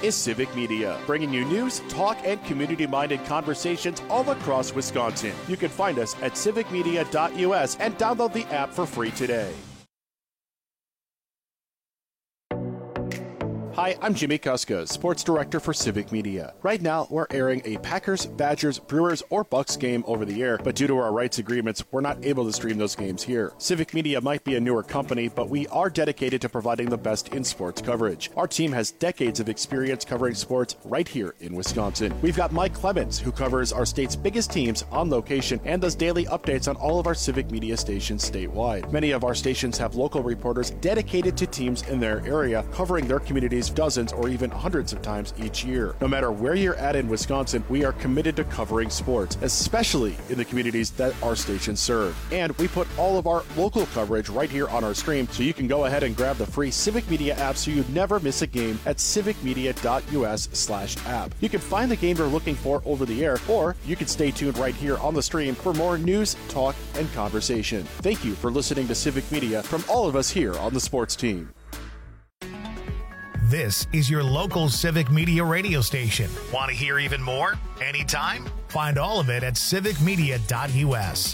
is Civic Media, bringing you news, talk, and community-minded conversations all across Wisconsin. You can find us at civicmedia.us and download the app for free today. Hi, I'm Jimmy Kuska, Sports Director for Civic Media. Right now, we're airing a Packers, Badgers, Brewers, or Bucks game over the air, but due to our rights agreements, we're not able to stream those games here. Civic Media might be a newer company, but we are dedicated to providing the best in sports coverage. Our team has decades of experience covering sports right here in Wisconsin. We've got Mike Clemens, who covers our state's biggest teams on location and does daily updates on all of our Civic Media stations statewide. Many of our stations have local reporters dedicated to teams in their area, covering their communities dozens or even hundreds of times each year. No matter where you're at in Wisconsin, we are committed to covering sports, especially in the communities that our stations serve. And we put all of our local coverage right here on our stream, so you can go ahead and grab the free Civic Media app so you never miss a game at civicmedia.us/app. You can find the game you're looking for over the air, or you can stay tuned right here on the stream for more news, talk, and conversation. Thank you for listening to Civic Media from all of us here on the sports team. This is your local Civic Media radio station. Want to hear even more? Anytime? Find all of it at civicmedia.us.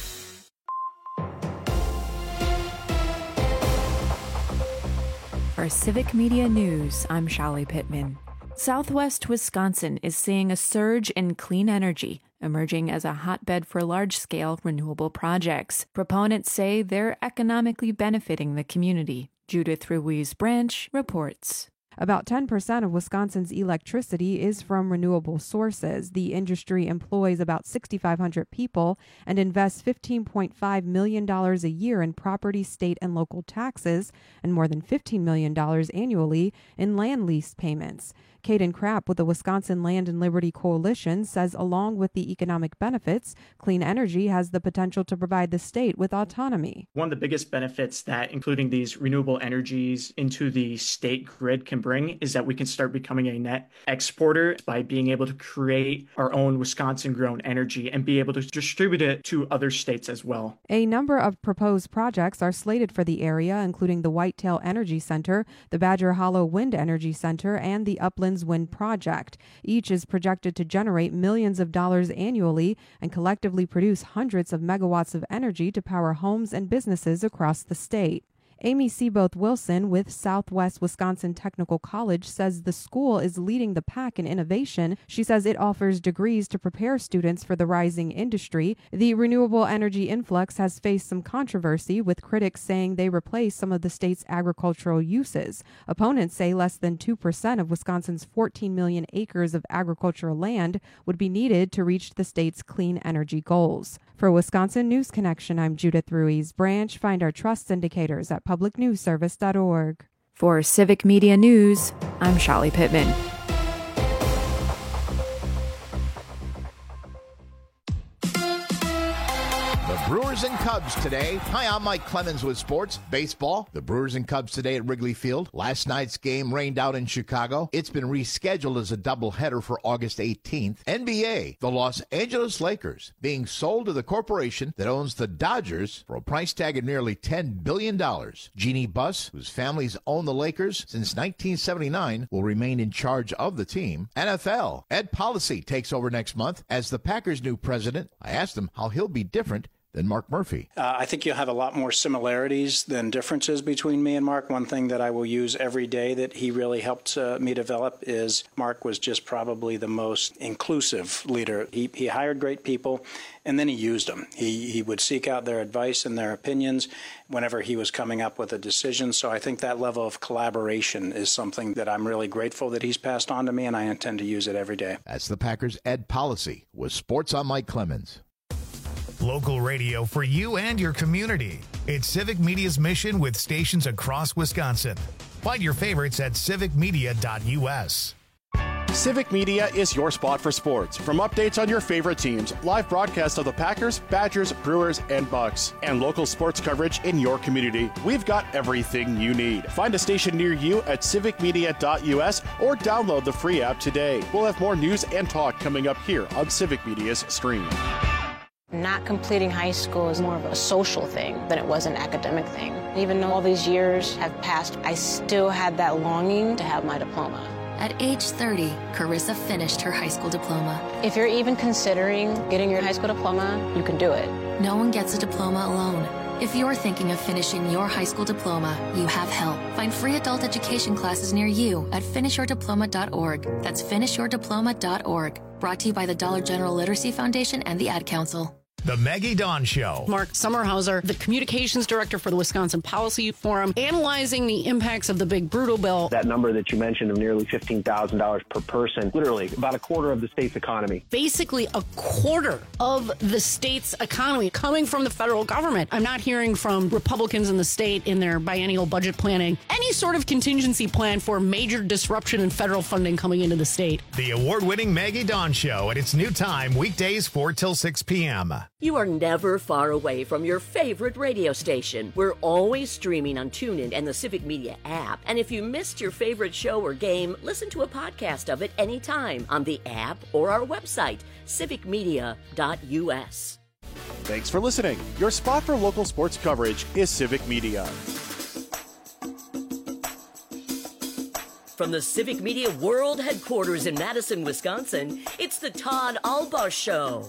For Civic Media News, I'm Shali Pittman. Southwest Wisconsin is seeing a surge in clean energy, emerging as a hotbed for large-scale renewable projects. Proponents say they're economically benefiting the community. Judith Ruiz Branch reports. About 10% of Wisconsin's electricity is from renewable sources. The industry employs about 6,500 people and invests $15.5 million a year in property, state, and local taxes, and more than $15 million annually in land lease payments. Caden Krapp with the Wisconsin Land and Liberty Coalition says along with the economic benefits, clean energy has the potential to provide the state with autonomy. One of the biggest benefits that including these renewable energies into the state grid can bring is that we can start becoming a net exporter by being able to create our own Wisconsin-grown energy and be able to distribute it to other states as well. A number of proposed projects are slated for the area, including the Whitetail Energy Center, the Badger Hollow Wind Energy Center, and the Uplands Wind Project. Each is projected to generate millions of dollars annually and collectively produce hundreds of megawatts of energy to power homes and businesses across the state. Amy Seaboth Wilson with Southwest Wisconsin Technical College says the school is leading the pack in innovation. She says it offers degrees to prepare students for the rising industry. The renewable energy influx has faced some controversy, with critics saying they replace some of the state's agricultural uses. Opponents say less than 2% of Wisconsin's 14 million acres of agricultural land would be needed to reach the state's clean energy goals. For Wisconsin News Connection, I'm Judith Ruiz Branch. Find our trust indicators at publicnewsservice.org. For Civic Media News, I'm Shali Pittman. Brewers and Cubs today. Hi, I'm Mike Clemens with sports. Baseball, the Brewers and Cubs today at Wrigley Field. Last night's game rained out in Chicago. It's been rescheduled as a doubleheader for August 18th. NBA, the Los Angeles Lakers, being sold to the corporation that owns the Dodgers for a price tag of nearly $10 billion. Jeannie Buss, whose families own the Lakers since 1979, will remain in charge of the team. NFL, Ed Policy takes over next month as the Packers' new president. I asked him how he'll be different than Mark Murphy. I think you'll have a lot more similarities than differences between me and Mark. One thing that I will use every day that he really helped me develop is Mark was just probably the most inclusive leader. He hired great people, and then he used them. He would seek out their advice and their opinions whenever he was coming up with a decision. So I think that level of collaboration is something that I'm really grateful that he's passed on to me, and I intend to use it every day. That's the Packers' Ed Policy. With Sports, I'm Mike Clemens. Local radio for you and your community. It's Civic Media's mission with stations across Wisconsin. Find your favorites at civicmedia.us. Civic Media is your spot for sports. From updates on your favorite teams, live broadcasts of the Packers, Badgers, Brewers, and Bucks, and local sports coverage in your community, we've got everything you need. Find a station near you at civicmedia.us or download the free app today. We'll have more news and talk coming up here on Civic Media's stream. Not completing high school is more of a social thing than it was an academic thing. Even though all these years have passed, I still had that longing to have my diploma. At age 30, Carissa finished her high school diploma. If you're even considering getting your high school diploma, you can do it. No one gets a diploma alone. If you're thinking of finishing your high school diploma, you have help. Find free adult education classes near you at finishyourdiploma.org. That's finishyourdiploma.org. Brought to you by the Dollar General Literacy Foundation and the Ad Council. The Maggie Dawn Show. Mark Sommerhauser, the communications director for the Wisconsin Policy Forum, analyzing the impacts of the big brutal bill. That number that you mentioned of nearly $15,000 per person, literally about a quarter of the state's economy. Basically a quarter of the state's economy coming from the federal government. I'm not hearing from Republicans in the state in their biennial budget planning any sort of contingency plan for major disruption in federal funding coming into the state. The award-winning Maggie Dawn Show at its new time, weekdays 4 till 6 p.m. You are never far away from your favorite radio station. We're always streaming on TuneIn and the Civic Media app. And if you missed your favorite show or game, listen to a podcast of it anytime on the app or our website, civicmedia.us. Thanks for listening. Your spot for local sports coverage is Civic Media. From the Civic Media World Headquarters in Madison, Wisconsin, it's the Todd Albaugh Show.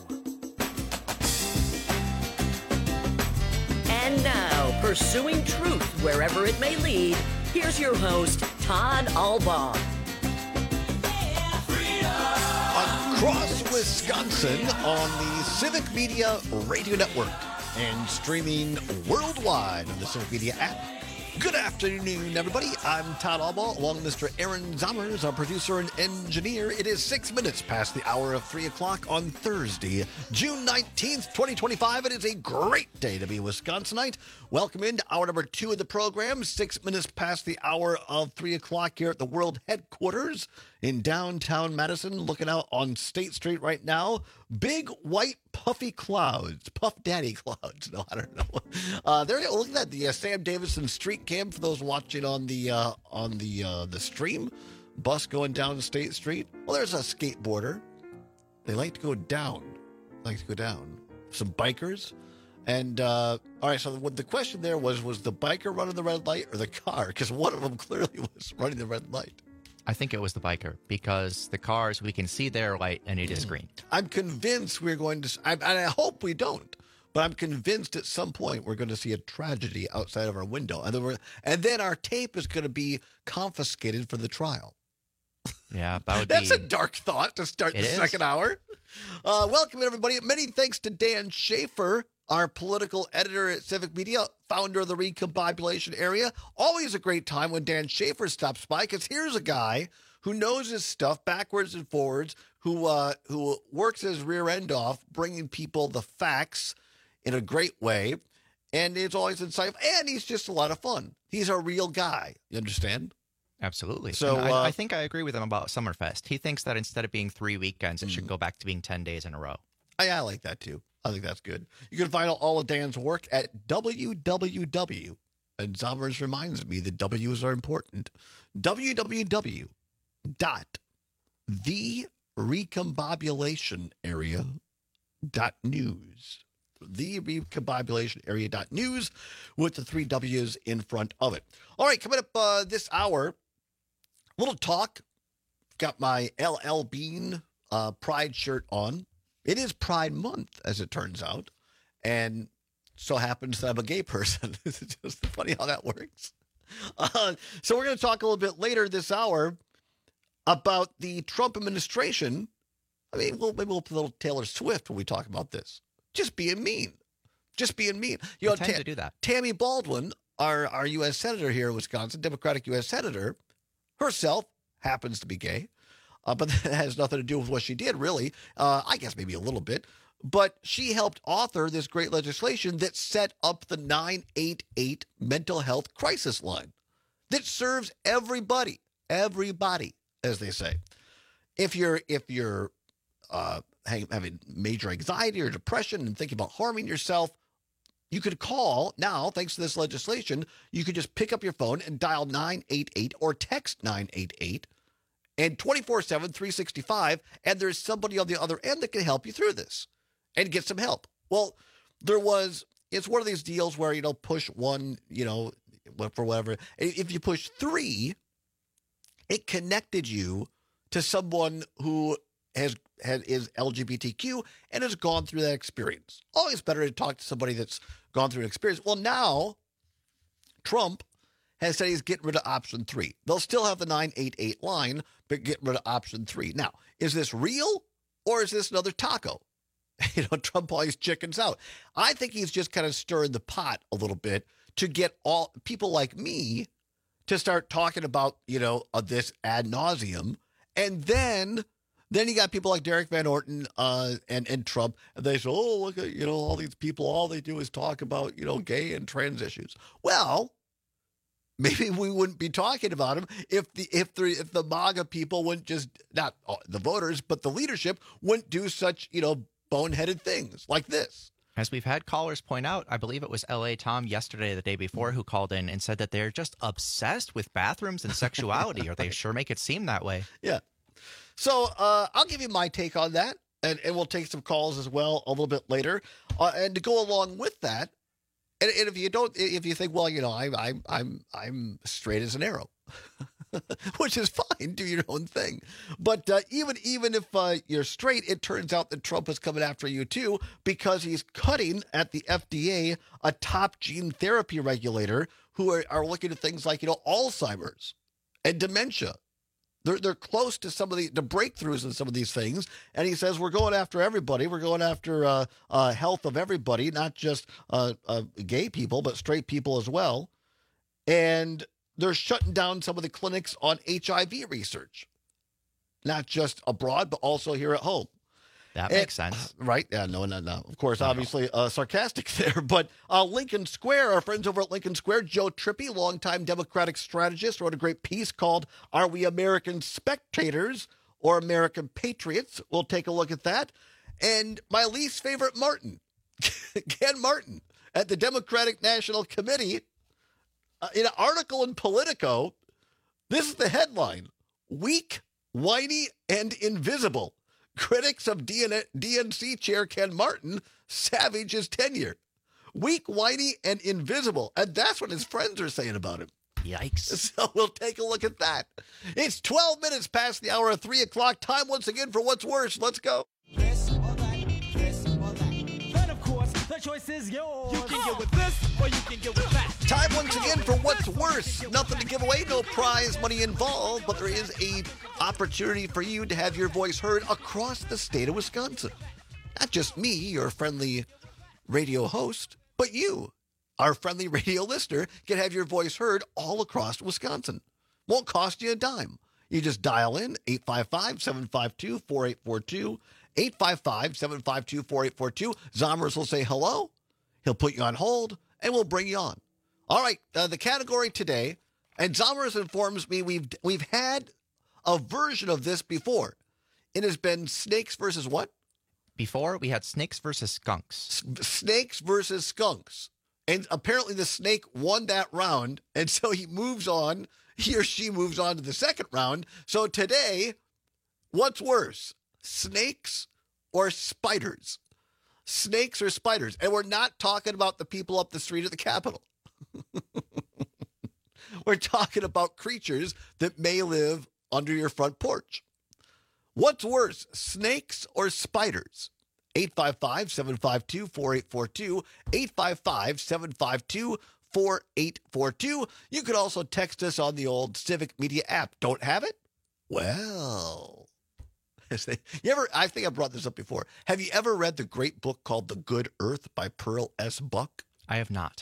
And now, pursuing truth wherever it may lead, here's your host, Todd Albaugh. Across Wisconsin on the Civic Media Radio Network and streaming worldwide on the Civic Media app. Good afternoon, everybody. I'm Todd Albaugh, along with Mr. Aaron Zommers, our producer and engineer. It is 6 minutes past the hour of 3 o'clock on Thursday, June 19th, 2025. It is a great day to be a Wisconsinite. Welcome into hour number 2 of the program, 6 minutes past the hour of 3 o'clock here at the World Headquarters in downtown Madison. Looking out on State Street right now. Big, white, puffy clouds. Puff Daddy clouds. No, I don't know. There, look at that. The Sam Davidson street cam for those watching on the stream. Bus going down State Street. Well, there's a skateboarder. They like to go down. Some bikers. And, all right, so what the question there was the biker running the red light or the car? Because one of them clearly was running the red light. I think it was the biker, because the cars, we can see their light and it is green. I'm convinced we're going to, and I hope we don't, but I'm convinced at some point we're going to see a tragedy outside of our window. And then our tape is going to be confiscated for the trial. Yeah, that would That's a dark thought to start the second hour. Welcome, everybody. Many thanks to Dan Schaefer, our political editor at Civic Media, founder of the Recombobulation Area. Always a great time when Dan Schaefer stops by, because here's a guy who knows his stuff backwards and forwards, who works his rear end off, bringing people the facts in a great way, and it's always insightful, and he's just a lot of fun. He's a real guy. You understand? Absolutely. So I think I agree with him about Summerfest. He thinks that instead of being 3 weekends, it should go back to being 10 days in a row. I like that, too. I think that's good. You can find all of Dan's work at www. And Zommers reminds me that W's are important. www.therecombobulationarea.news. Therecombobulationarea.news with the 3 W's in front of it. All right, coming up this hour, a little talk. Got my LL Bean Pride shirt on. It is Pride Month, as it turns out, and so happens that I'm a gay person. It's just funny how that works. So we're going to talk a little bit later this hour about the Trump administration. I mean, maybe we'll put a little Taylor Swift when we talk about this. Just being mean. You know, to do that. Tammy Baldwin, our U.S. Senator here in Wisconsin, Democratic U.S. Senator, herself happens to be gay. But that has nothing to do with what she did, really. I guess maybe a little bit. But she helped author this great legislation that set up the 988 mental health crisis line that serves everybody, as they say. If you're having major anxiety or depression and thinking about harming yourself, you could call now, thanks to this legislation. You could just pick up your phone and dial 988 or text 988. And 24/7, 365, and there's somebody on the other end that can help you through this and get some help. Well, it's one of these deals where, push one, for whatever. If you push 3, it connected you to someone who is LGBTQ and has gone through that experience. Always better to talk to somebody that's gone through an experience. Well, now Trump has said he's getting rid of option 3. They'll still have the 988 line, but get rid of option 3. Now, is this real or is this another taco? Trump always chickens out. I think he's just kind of stirring the pot a little bit to get all people like me to start talking about, this ad nauseum. And then you got people like Derek Van Orton and Trump, and they say, oh, look at, all these people, all they do is talk about, gay and trans issues. Well, maybe we wouldn't be talking about them if the MAGA people wouldn't just, not the voters, but the leadership wouldn't do such, boneheaded things like this. As we've had callers point out, I believe it was L.A. Tom yesterday, the day before, who called in and said that they're just obsessed with bathrooms and sexuality, or they sure make it seem that way. Yeah. So I'll give you my take on that, and we'll take some calls as well a little bit later. And to go along with that, and if you think, well, I'm straight as an arrow, which is fine, do your own thing. But even if you're straight, it turns out that Trump is coming after you too, because he's cutting at the FDA, a top gene therapy regulator, who are looking at things like Alzheimer's and dementia. They're close to some of the breakthroughs in some of these things, and he says we're going after everybody. We're going after health of everybody, not just gay people, but straight people as well. And they're shutting down some of the clinics on HIV research, not just abroad, but also here at home. That makes sense. Right? Yeah, no. Of course, obviously sarcastic there. But Lincoln Square, our friends over at Lincoln Square, Joe Trippi, longtime Democratic strategist, wrote a great piece called Are We American Spectators or American Patriots? We'll take a look at that. And my least favorite Martin, Ken Martin, at the Democratic National Committee, in an article in Politico, this is the headline: Weak, whiny, and invisible. Critics of DNC chair Ken Martin savage his tenure. Weak, whiny, and invisible. And that's what his friends are saying about him. Yikes. So we'll take a look at that. It's 12 minutes past the hour of 3 o'clock. Time once again for What's Worse. Let's go. This or that, this or that. Then, of course, the choice is yours. You can get with this or you can get with that. Time once again for What's Worse. Nothing to give away, no prize money involved, but there is a opportunity for you to have your voice heard across the state of Wisconsin. Not just me, your friendly radio host, but you, our friendly radio listener, can have your voice heard all across Wisconsin. Won't cost you a dime. You just dial in 855-752-4842, 855-752-4842. Zommers will say hello. He'll put you on hold, and we'll bring you on. All right, the category today, and Zommers informs me we've had a version of this before. It has been snakes versus what? Before, we had snakes versus skunks. Snakes versus skunks. And apparently the snake won that round, and so he or she moves on to the second round. So today, what's worse, snakes or spiders? Snakes or spiders? And we're not talking about the people up the street at the Capitol. We're talking about creatures that may live under your front porch. What's worse, snakes or spiders? 855-752-4842, 855-752-4842. You can also text us on the old Civic Media app. Don't have it? Well, I think I brought this up before. Have you ever read the great book called The Good Earth by Pearl S. Buck? I have not.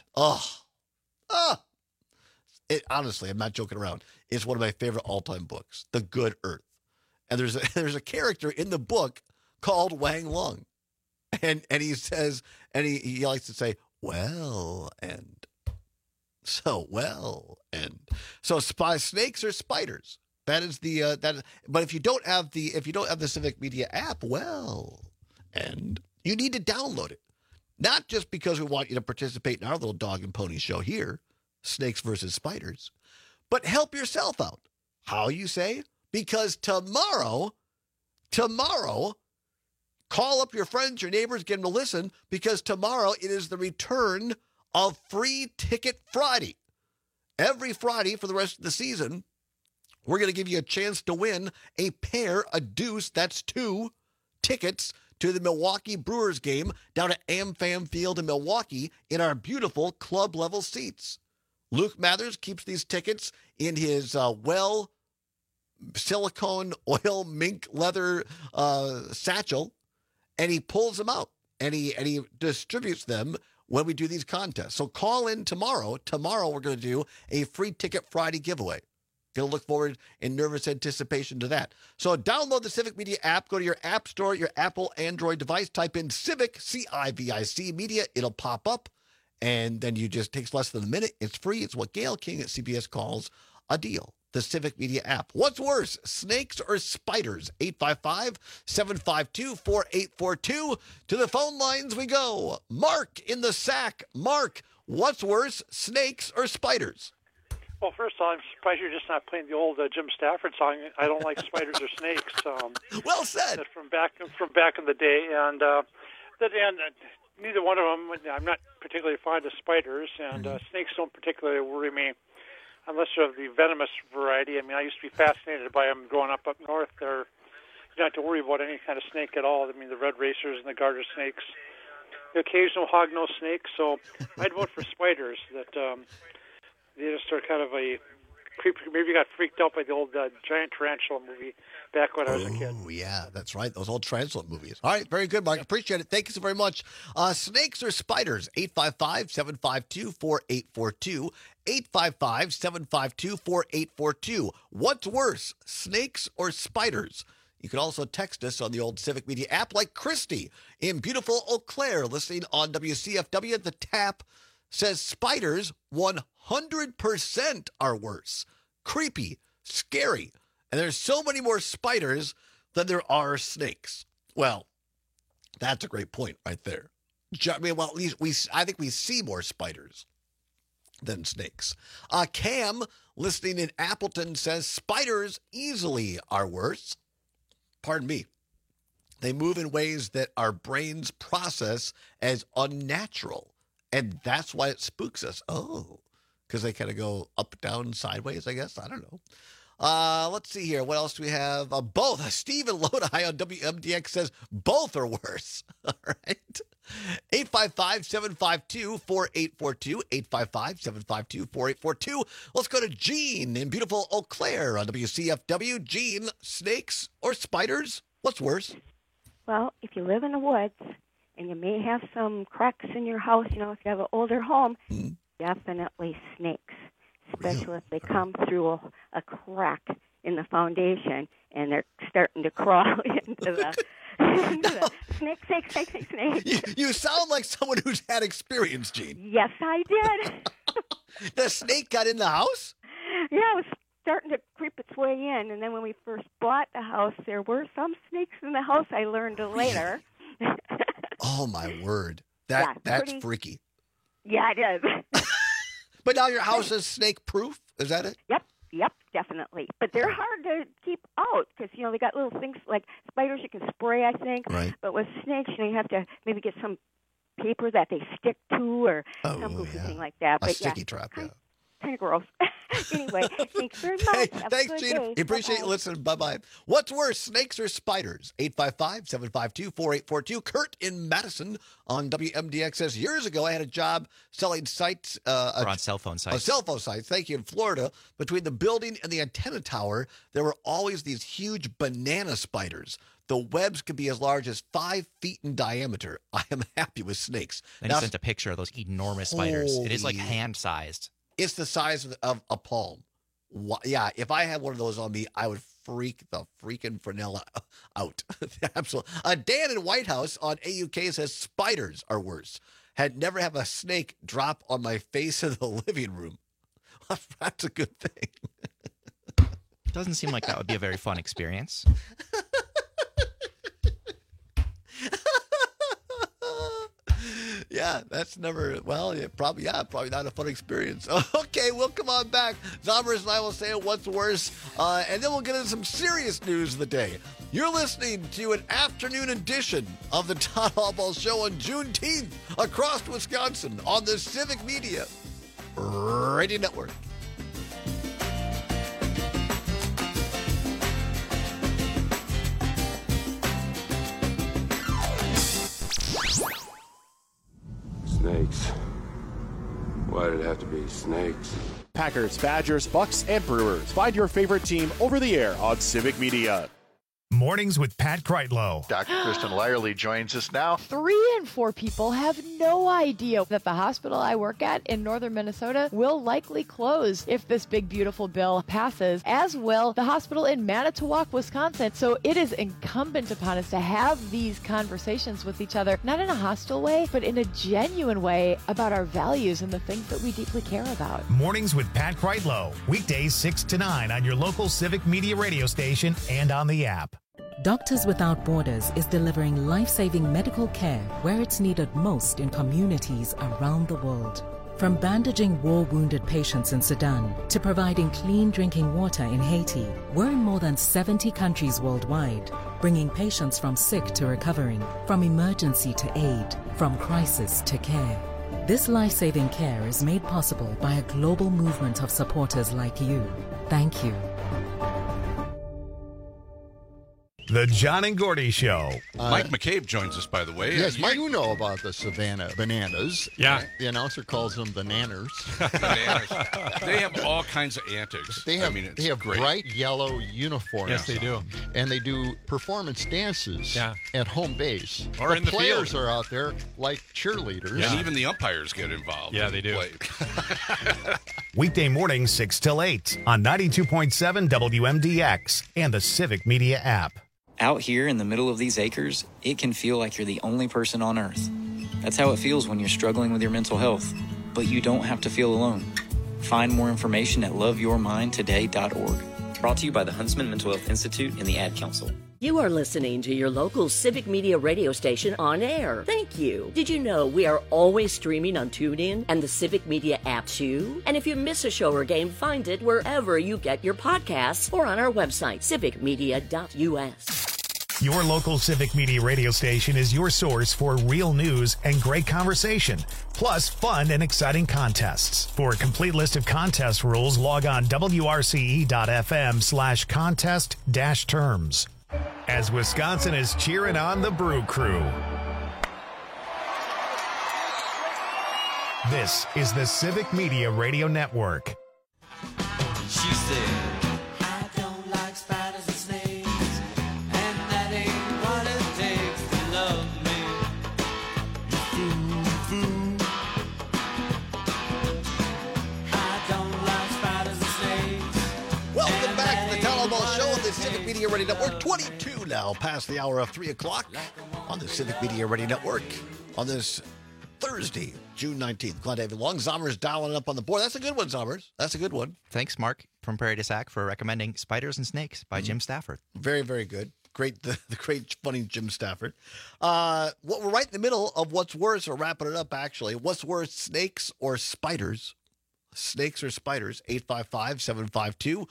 Honestly, I'm not joking around. It's one of my favorite all-time books, The Good Earth. And there's a character in the book called Wang Lung. And he says, and he likes to say, well, and so well, and so snakes or spiders. That is the but if you don't have the Civic Media app, well, and you need to download it. Not just because we want you to participate in our little dog and pony show here, snakes versus spiders, but help yourself out. How, you say? Because tomorrow, call up your friends, your neighbors, get them to listen, because tomorrow it is the return of Free Ticket Friday. Every Friday for the rest of the season, we're going to give you a chance to win a deuce, that's 2 tickets to the Milwaukee Brewers game down at AmFam Field in Milwaukee in our beautiful club-level seats. Luke Mathers keeps these tickets in his silicone oil mink leather satchel, and he pulls them out, and he distributes them when we do these contests. So call in tomorrow. Tomorrow we're going to do a free Ticket Friday giveaway. Going to look forward in nervous anticipation to that. So download the Civic Media app. Go to your app store, your Apple Android device. Type in Civic, C-I-V-I-C, Media. It'll pop up, and then you just takes less than a minute. It's free. It's what Gail King at CBS calls a deal. The Civic Media app. What's worse, snakes or spiders? 855-752-4842. To the phone lines we go. Mark in the Sac. Mark, what's worse, snakes or spiders? Well, first of all, I'm surprised you're just not playing the old Jim Stafford song. I don't like spiders or snakes. Well said. From back in the day, and neither one of them. I'm not particularly fond of spiders, and snakes don't particularly worry me, unless they're of the venomous variety. I mean, I used to be fascinated by them growing up north. You don't have to worry about any kind of snake at all. I mean, the red racers and the garter snakes, the occasional hognose snake. So I'd vote for spiders. That they just are kind of a creep. Maybe got freaked out by the old giant tarantula movie back when I was a kid. Oh, yeah, that's right. Those old tarantula movies. All right, very good, Mark. Appreciate it. Thank you so very much. Snakes or spiders? 855-752-4842. 855-752-4842. What's worse, snakes or spiders? You can also text us on the old Civic Media app, like Christy in beautiful Eau Claire, listening on WCFW. The tap says spiders 100% are worse. Creepy, scary. And there's so many more spiders than there are snakes. Well, that's a great point right there. I mean, well, at least I think we see more spiders than snakes. Cam, listening in Appleton, says spiders easily are worse. Pardon me. They move in ways that our brains process as unnatural. And that's why it spooks us. Oh, because they kind of go up, down, sideways, I guess. I don't know. Let's see here. What else do we have? Both. Stephen Lodi on WMDX says both are worse. All right. 855-752-4842. 855-752-4842. Let's go to Gene in beautiful Eau Claire on WCFW. Gene, snakes or spiders? What's worse? Well, if you live in the woods and you may have some cracks in your house, if you have an older home, definitely snakes, especially if they come through a crack in the foundation and they're starting to crawl into the snake. You sound like someone who's had experience, Gene. Yes, I did. The snake got in the house? Yeah, it was starting to creep its way in, and then when we first bought the house, there were some snakes in the house, I learned later. Oh, my word. That's freaky. Yeah, it is. But now your house is snake-proof? Is that it? Yep, definitely. But they're hard to keep out because, they got little things like spiders you can spray, I think. Right. But with snakes, you have to maybe get some paper that they stick to or some goofy thing like that. A sticky trap, yeah. Kind of gross. Anyway, thanks very much. Hey, thanks, Gene. Appreciate you listening. Bye-bye. What's worse, snakes or spiders? 855-752-4842. Kurt in Madison on WMDX says, years ago I had a job selling sites. On cell phone sites. Cell phone sites, thank you, in Florida. Between the building and the antenna tower, there were always these huge banana spiders. The webs could be as large as 5 feet in diameter. I am happy with snakes. Then he sent a picture of those enormous spiders. It is like hand-sized. It's the size of a palm. Yeah, if I had one of those on me, I would freak the freaking Fresnel out. Absolutely. Dan in White House on AUK says spiders are worse. Had never have a snake drop on my face in the living room. That's a good thing. Doesn't seem like that would be a very fun experience. Yeah, that's never, probably not a fun experience. Okay, we'll come on back. Zombers and I will say what's worse, and then we'll get into some serious news of the day. You're listening to an afternoon edition of the Todd Hallball Show on Juneteenth across Wisconsin on the Civic Media Radio Network. Snakes. Why did it have to be snakes? Packers, Badgers, Bucks, and Brewers. Find your favorite team over the air on Civic Media. Mornings with Pat Kreitlow. Dr. Kristen Lyerly joins us now. 3 in 4 people have no idea that the hospital I work at in northern Minnesota will likely close if this big, beautiful bill passes, as will the hospital in Manitowoc, Wisconsin. So it is incumbent upon us to have these conversations with each other, not in a hostile way, but in a genuine way about our values and the things that we deeply care about. Mornings with Pat Kreitlow. Weekdays 6 to 9 on your local Civic Media radio station and on the app. Doctors Without Borders is delivering life-saving medical care where it's needed most in communities around the world. From bandaging war-wounded patients in Sudan to providing clean drinking water in Haiti, we're in more than 70 countries worldwide, bringing patients from sick to recovering, from emergency to aid, from crisis to care. This life-saving care is made possible by a global movement of supporters like you. Thank you. The John and Gordy Show. Mike McCabe joins us, by the way. Yes, Mike, you know about the Savannah bananas. Yeah. The announcer calls them the nanners. Bananas. They have all kinds of antics. They have, great. bright yellow uniforms. Yes, they do. And they do performance dances at home base. Or the in the players field. are out there like cheerleaders. And even the umpires get involved. Yeah, they do. Weekday mornings 6 till 8 on 92.7 WMDX and the Civic Media app. Out here in the middle of these acres, it can feel like you're the only person on Earth. That's how it feels when you're struggling with your mental health. But you don't have to feel alone. Find more information at loveyourmindtoday.org. Brought to you by the Huntsman Mental Health Institute and the Ad Council. You are listening to your local Civic Media radio station on air. Thank you. Did you know we are always streaming on TuneIn and the Civic Media app too? And if you miss a show or game, find it wherever you get your podcasts or on our website, civicmedia.us. Your local Civic Media radio station is your source for real news and great conversation, plus fun and exciting contests. For a complete list of contest rules, log on wrce.fm/contest-terms. As Wisconsin is cheering on the Brew Crew. This is the Civic Media Radio Network. She said, I don't like spiders and snakes, and that ain't what it takes to love me. Foo. I don't like spiders and snakes. Welcome back to the Tallow Ball Show on the Civic Media Radio Network. 22 now, past the hour of 3 o'clock on the Civic Media Radio Network on this Thursday, June 19th. Glad to have you along. Zommers dialing up on the board. That's a good one, Zommers. That's a good one. Thanks, Mark, from Prairie to Sac, for recommending Spiders and Snakes by Jim Stafford. Very, very good. Great, the great, funny Jim Stafford. We're right in the middle of what's worse, or wrapping it up, actually. What's worse, snakes or spiders? Snakes or spiders? 855-752-4842,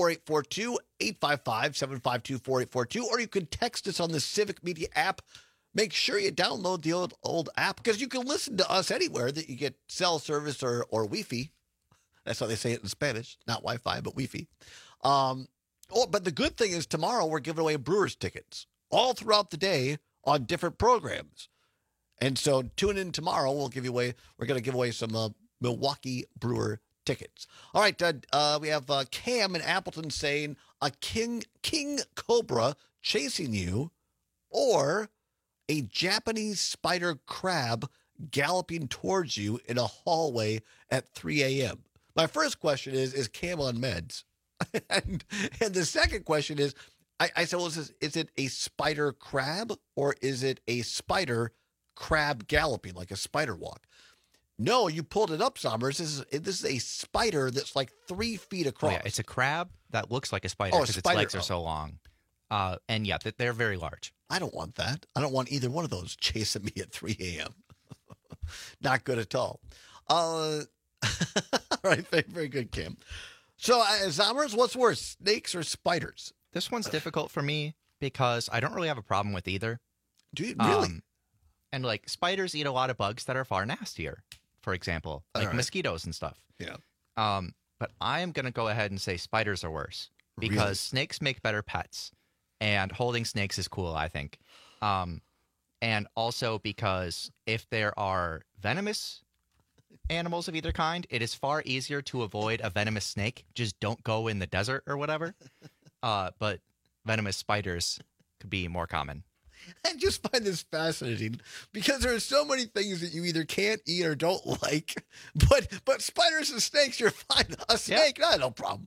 855-752-4842, or you can text us on the Civic Media app. Make sure you download the old app, because you can listen to us anywhere that you get cell service or Wi-Fi. That's how they say it in Spanish. Not Wi-Fi, but Wi-Fi. But the good thing is tomorrow we're giving away Brewers tickets all throughout the day on different programs. And so tune in tomorrow. We're going to give away some Milwaukee Brewer tickets. All right. We have Cam in Appleton saying a king cobra chasing you, or a Japanese spider crab galloping towards you in a hallway at 3 a.m. My first question is Cam on meds? and the second question is, I said, well, is it a spider crab, or is it a spider crab galloping, like a spider walk? No, you pulled it up, Sommers. This is a spider that's like 3 feet across. Oh, yeah, it's a crab that looks like a spider because its legs are so long. And yeah, they're very large. I don't want that. I don't want either one of those chasing me at 3 a.m. Not good at all. All right, very, very good, Kim. So, Zommers, what's worse, snakes or spiders? This one's difficult for me because I don't really have a problem with either. Do you really? And like spiders eat a lot of bugs that are far nastier, for example, like mosquitoes and stuff. Yeah. But I am going to go ahead and say spiders are worse because snakes make better pets, and holding snakes is cool, I think. And And also because if there are venomous animals of either kind, it is far easier to avoid a venomous snake. Just don't go in the desert or whatever. But venomous spiders could be more common. I just find this fascinating because there are so many things that you either can't eat or don't like. But spiders and snakes, you're fine. A snake, no problem.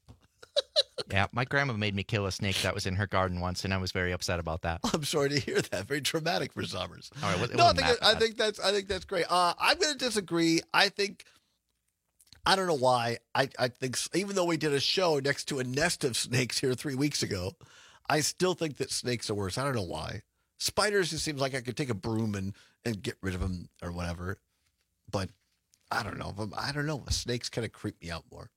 Yeah, my grandma made me kill a snake that was in her garden once, and I was very upset about that. I'm sorry to hear that. Very traumatic for Summers. All right, I think that's great. I'm going to disagree. I don't know why. I think even though we did a show next to a nest of snakes here 3 weeks ago, I still think that snakes are worse. I don't know why. Spiders, it seems like I could take a broom and get rid of them or whatever. But I don't know. Snakes kind of creep me out more.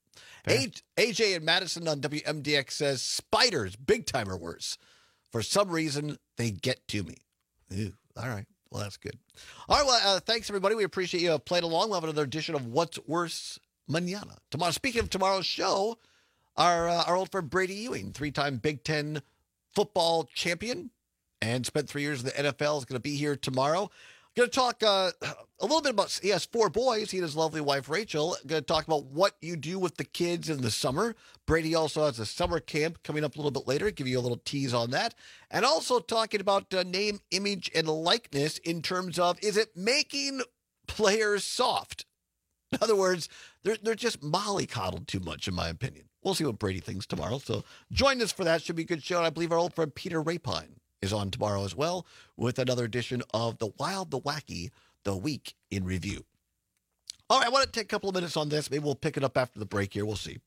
AJ in Madison on WMDX says, spiders, big time, are worse. For some reason, they get to me. Ew. All right. Well, that's good. All right. Well, thanks, everybody. We appreciate you playing along. We'll have another edition of What's Worse Mañana. Tomorrow, speaking of tomorrow's show, our old friend Brady Ewing, 3-time Big Ten football champion and spent 3 years in the NFL, is going to be here tomorrow. Going to talk a little bit about, he has 4 boys, he and his lovely wife, Rachel. Going to talk about what you do with the kids in the summer. Brady also has a summer camp coming up a little bit later, give you a little tease on that. And also talking about name, image, and likeness in terms of, is it making players soft? In other words, they're just mollycoddled too much, in my opinion. We'll see what Brady thinks tomorrow. So join us for that. Should be a good show. And I believe our old friend Peter Rapine is on tomorrow as well with another edition of The Wild, the Wacky, The Week in Review. All right, I want to take a couple of minutes on this. Maybe we'll pick it up after the break here. We'll see.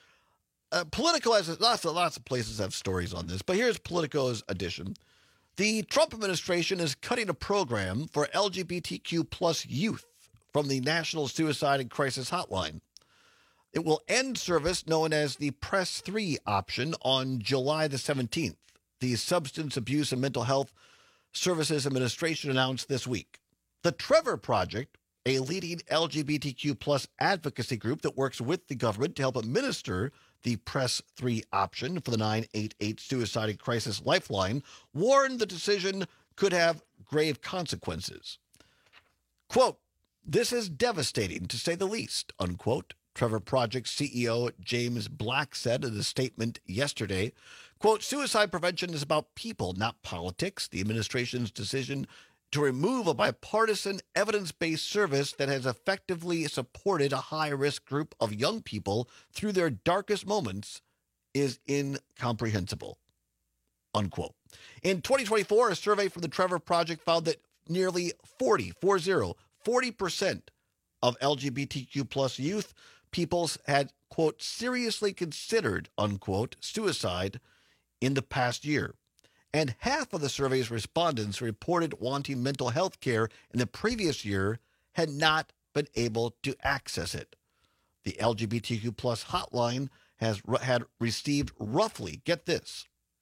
Politico has lots of places have stories on this, but here's Politico's edition. The Trump administration is cutting a program for LGBTQ plus youth from the National Suicide and Crisis Hotline. It will end service known as the Press 3 option on July the 17th. The Substance Abuse and Mental Health Services Administration announced this week. The Trevor Project, a leading LGBTQ plus advocacy group that works with the government to help administer the Press 3 option for the 988 Suicide and Crisis Lifeline, warned the decision could have grave consequences. Quote, "This is devastating, to say the least," unquote. Trevor Project CEO James Black said in a statement yesterday, quote, "Suicide prevention is about people, not politics. The administration's decision to remove a bipartisan, evidence-based service that has effectively supported a high-risk group of young people through their darkest moments is incomprehensible," unquote. In 2024, a survey from the Trevor Project found that nearly 40% of LGBTQ plus youth peoples had, quote, seriously considered, unquote, suicide in the past year. And half of the survey's respondents reported wanting mental health care in the previous year had not been able to access it. The LGBTQ plus hotline had received roughly, get this,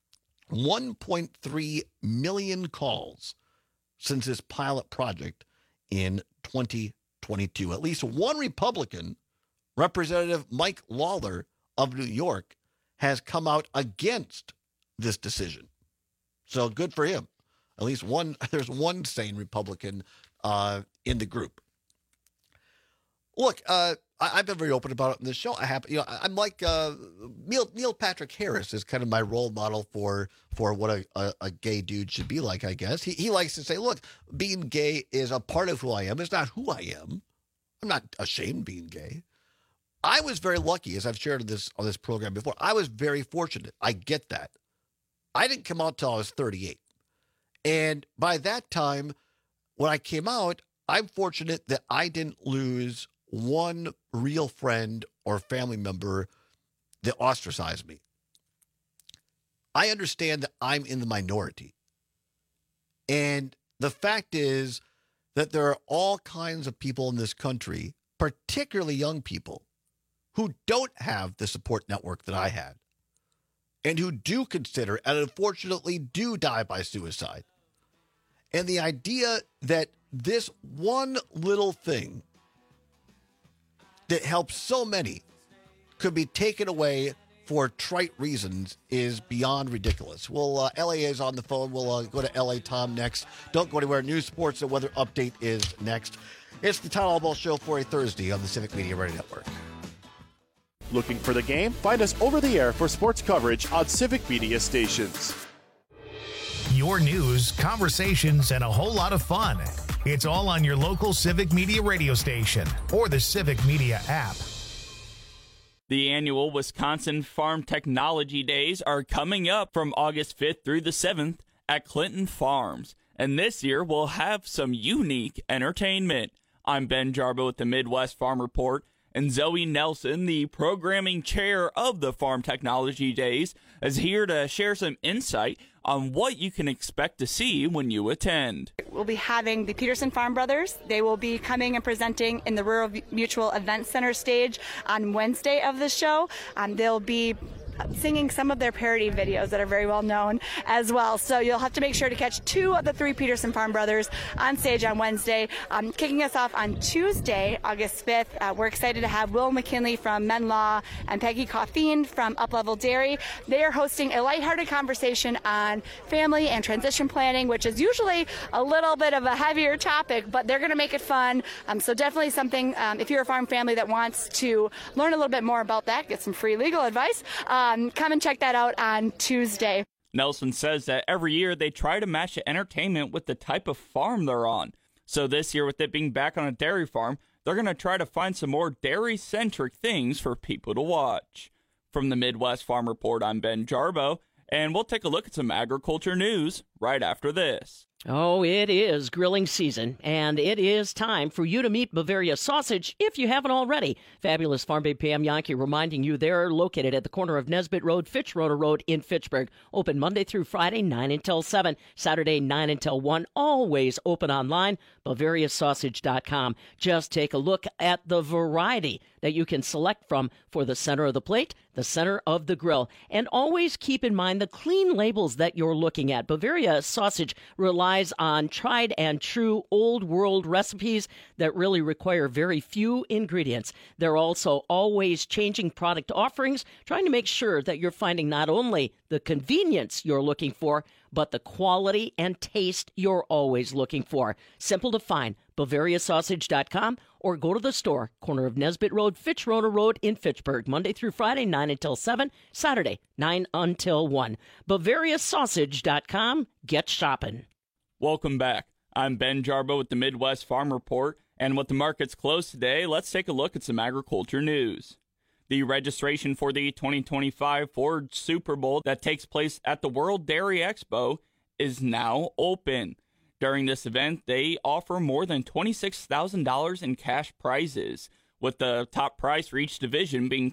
1.3 million calls since this pilot project in 2022. At least one Republican, Representative Mike Lawler of New York, has come out against this decision. So good for him. At least there's one sane Republican in the group. Look, I've been very open about it in this show. I'm like Neil Patrick Harris is kind of my role model for what a gay dude should be like, I guess. He likes to say, look, being gay is a part of who I am. It's not who I am. I'm not ashamed of being gay. I was very lucky, as I've shared on this program before. I was very fortunate. I get that. I didn't come out till I was 38. And by that time, when I came out, I'm fortunate that I didn't lose one real friend or family member that ostracized me. I understand that I'm in the minority. And the fact is that there are all kinds of people in this country, particularly young people, who don't have the support network that I had, and who do consider, and unfortunately do die by suicide. And the idea that this one little thing that helps so many could be taken away for trite reasons is beyond ridiculous. Well, LA is on the phone. We'll go to LA Tom next. Don't go anywhere. News, sports, and weather update is next. It's the Town Hall Ball Show for a Thursday on the Civic Media Radio Network. Looking for the game? Find us over the air for sports coverage on Civic Media stations. Your news, conversations, and a whole lot of fun. It's all on your local Civic Media radio station or the Civic Media app. The annual Wisconsin Farm Technology Days are coming up from August 5th through the 7th at Clinton Farms. And this year we'll have some unique entertainment. I'm Ben Jarbo with the Midwest Farm Report, and Zoe Nelson, the programming chair of the Farm Technology Days, is here to share some insight on what you can expect to see when you attend. We'll be having the Peterson Farm Brothers. They will be coming and presenting in the Rural Mutual Event Center stage on Wednesday of the show. They'll be singing some of their parody videos that are very well known as well. So you'll have to make sure to catch 2 of the 3 Peterson Farm Brothers on stage on Wednesday. Kicking us off on Tuesday, August 5th, we're excited to have Will McKinley from Men Law and Peggy Coffeen from Up Level Dairy. They are hosting a lighthearted conversation on family and transition planning, which is usually a little bit of a heavier topic, but they're going to make it fun. So definitely something, if you're a farm family that wants to learn a little bit more about that, get some free legal advice, come and check that out on Tuesday. Nelson says that every year they try to match the entertainment with the type of farm they're on. So this year, with it being back on a dairy farm, they're going to try to find some more dairy-centric things for people to watch. From the Midwest Farm Report, I'm Ben Jarbo, and we'll take a look at some agriculture news right after this. Oh, it is grilling season, and it is time for you to meet Bavaria Sausage if you haven't already. Fabulous Farm Babe Pam Yankee reminding you they're located at the corner of Nesbitt Road, Fitzroy Road in Fitchburg. Open Monday through Friday, 9 until 7. Saturday, 9 until 1. Always open online, BavariaSausage.com. Just take a look at the variety that you can select from for the center of the plate, the center of the grill. And always keep in mind the clean labels that you're looking at. Bavaria Sausage relies on tried and true old world recipes that really require very few ingredients. They're also always changing product offerings, trying to make sure that you're finding not only the convenience you're looking for, but the quality and taste you're always looking for. Simple to find, BavariaSausage.com, or go to the store, corner of Nesbitt Road, Fitzroy Road in Fitchburg, Monday through Friday, 9 until 7, Saturday, 9 until 1. BavariaSausage.com, get shopping. Welcome back. I'm Ben Jarbo with the Midwest Farm Report, and with the markets closed today, let's take a look at some agriculture news. The registration for the 2025 Ford Super Bowl that takes place at the World Dairy Expo is now open. During this event, they offer more than $26,000 in cash prizes, with the top prize for each division being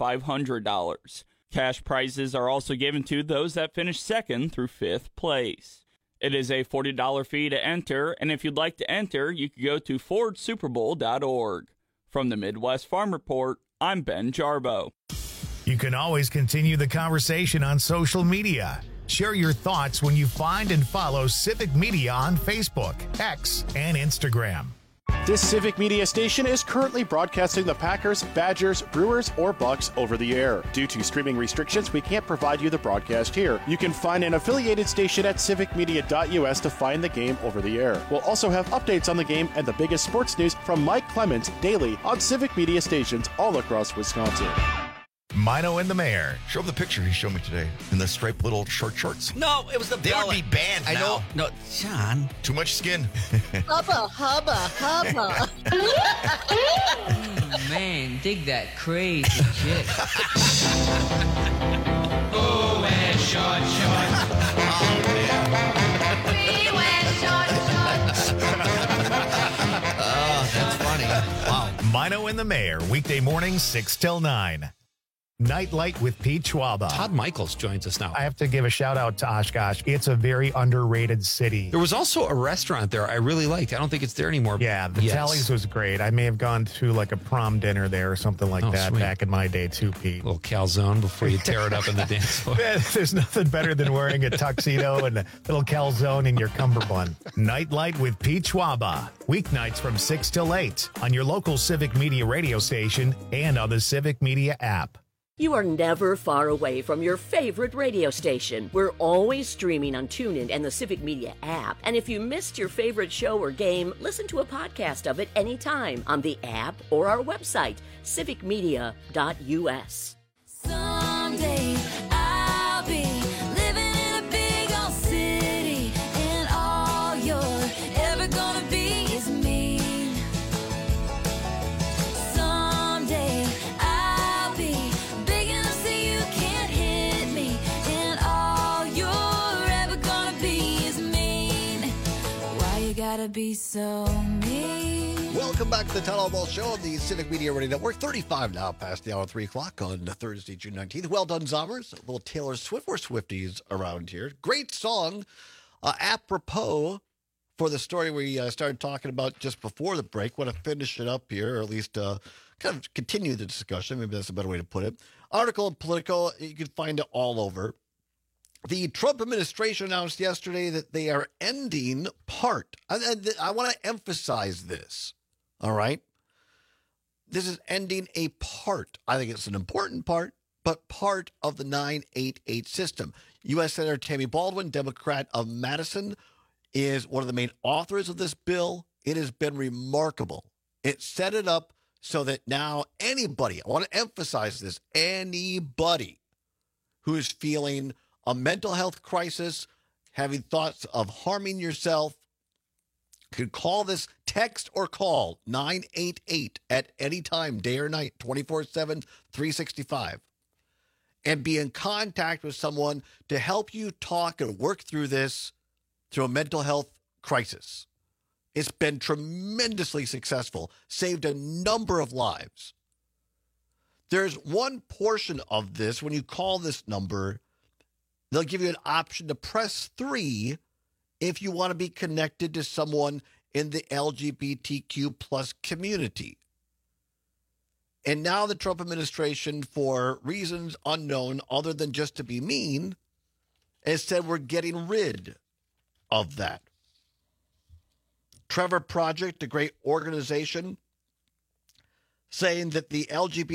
$2,500. Cash prizes are also given to those that finish second through fifth place. It is a $40 fee to enter, and if you'd like to enter, you can go to FordSuperBowl.org. From the Midwest Farm Report, I'm Ben Jarbo. You can always continue the conversation on social media. Share your thoughts when you find and follow Civic Media on Facebook, X, and Instagram. This Civic Media station is currently broadcasting the Packers, Badgers, Brewers, or Bucks over the air. Due to streaming restrictions, we can't provide you the broadcast here. You can find an affiliated station at civicmedia.us to find the game over the air. We'll also have updates on the game and the biggest sports news from Mike Clemens daily on Civic Media stations all across Wisconsin. Mino and the Mayor. Show them the picture he showed me today in the striped little short shorts. No, it was the They belly. would be banned I now. know. No, John. Too much skin. Hubba, hubba, hubba. Man, dig that crazy shit. Oh, wear short shorts. We wear short Oh, that's funny. Wow. Mino and the Mayor, weekday mornings 6 till 9. Nightlight with Pete Schwaba. Todd Michaels joins us now. I have to give a shout out to Oshkosh. It's a very underrated city. There was also a restaurant there I really liked. I don't think it's there anymore. Yeah, the Tallies was great. I may have gone to like a prom dinner there or something like that sweet. back in my day too, Pete. A little calzone before you tear it up in the dance floor. There's nothing better than wearing a tuxedo and a little calzone in your cummerbund. Nightlight with Pete Schwaba. Weeknights from 6 till 8 on your local Civic Media radio station and on the Civic Media app. You are never far away from your favorite radio station. We're always streaming on TuneIn and the Civic Media app. And if you missed your favorite show or game, listen to a podcast of it anytime on the app or our website, civicmedia.us. Someday I'll be living in a big old city, and all you're ever gonna be is me. Someday I'll be big enough so you can't hit me, and all you're ever gonna be is mean. Why you gotta be so mean? Welcome back to the Town Hall Ball Show on the Civic Media Radio Network. 35 now past the hour 3 o'clock on Thursday, June 19th. Well done, Zommers. A little Taylor Swift or Swifties around here. Great song. Apropos for the story we started talking about just before the break. Want to finish it up here, or at least kind of continue the discussion. Maybe that's a better way to put it. Article in Politico, you can find it all over. The Trump administration announced yesterday that they are ending part. I want to emphasize this. All right. This is ending a part. I think it's an important part, but part of the 988 system. U.S. Senator Tammy Baldwin, Democrat of Madison, is one of the main authors of this bill. It has been remarkable. It set it up so that now anybody, I want to emphasize this, anybody who is feeling a mental health crisis, having thoughts of harming yourself, could call this, text or call 988 at any time, day or night, 24/7, 365, and be in contact with someone to help you talk and work through this, through a mental health crisis. It's been tremendously successful, saved a number of lives. There's one portion of this, when you call this number, they'll give you an option to press 3 if you want to be connected to someone in the LGBTQ plus community. And now the Trump administration, for reasons unknown other than just to be mean, has said we're getting rid of that. Trevor Project, a great organization, saying that the